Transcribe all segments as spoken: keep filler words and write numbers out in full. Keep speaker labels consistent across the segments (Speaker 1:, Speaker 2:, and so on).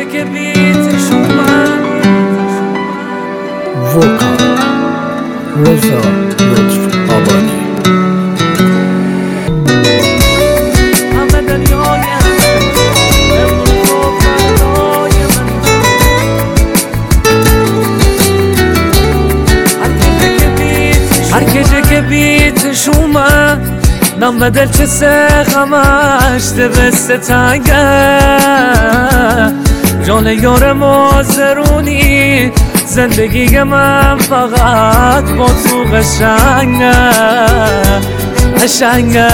Speaker 1: کشه که بیتش اومد.
Speaker 2: وکال رضا لطف آبادی.
Speaker 1: همه دنیای امروز و فردای من، هر کشه که بیتش اومد نام به دل چه سخمش دبسته تنگه. جان یار مازرونی زندگی من فقط با تو قشنگه قشنگه.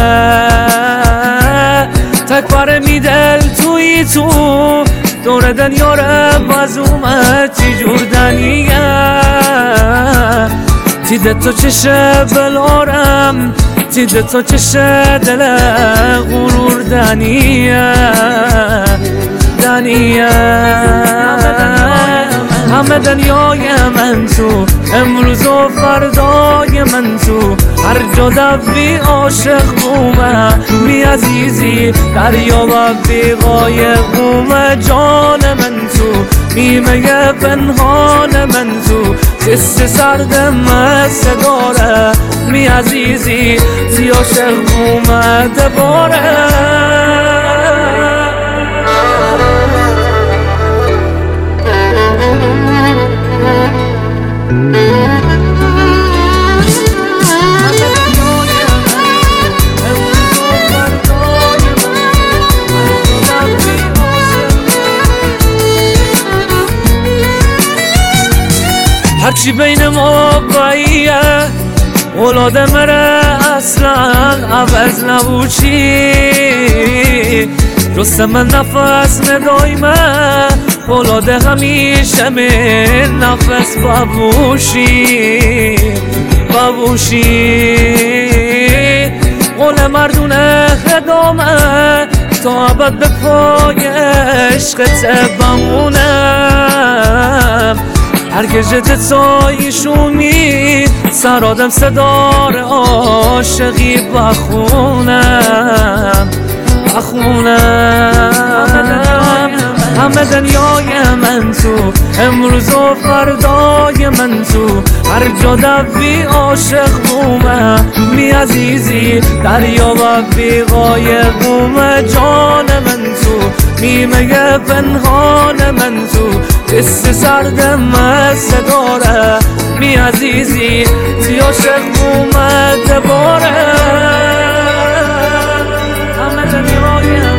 Speaker 1: تک پاره می دل توی تو دور دنیا رو باز اومد چی جور دنیه. تیده تو چشه بلارم، تیده تو چشه دل غرور دنیه دنیه. همه دنیای من تو امروز و فردای من تو، هر جا دوی عاشق بومه می عزیزی دریا و بیغای بومه. جان من تو میمه پنهان من تو، حس سرد مست داره می عزیزی زی عاشق بومه دباره. هرچی بین ما باییه اولاد مره اصلا عوض نبوچی. جست من نفس ندایمه اولاد همیشه من نفس بابوشی بابوشی. قول مردونه خدامه تا ابد به پای عشقت بمونم. هرگز جت سایشونی سر آدم صدار عاشقی بخونم بخونم. همه دنیای من تو امروز و فردای من تو، هر جا دوی عاشق بومه می عزیزی دریا و بیغای بومه. جان من تو میمه پنهان من تو، حس سرد مست داره می عزیزی زی عاشق بومه دباره. همه دنیای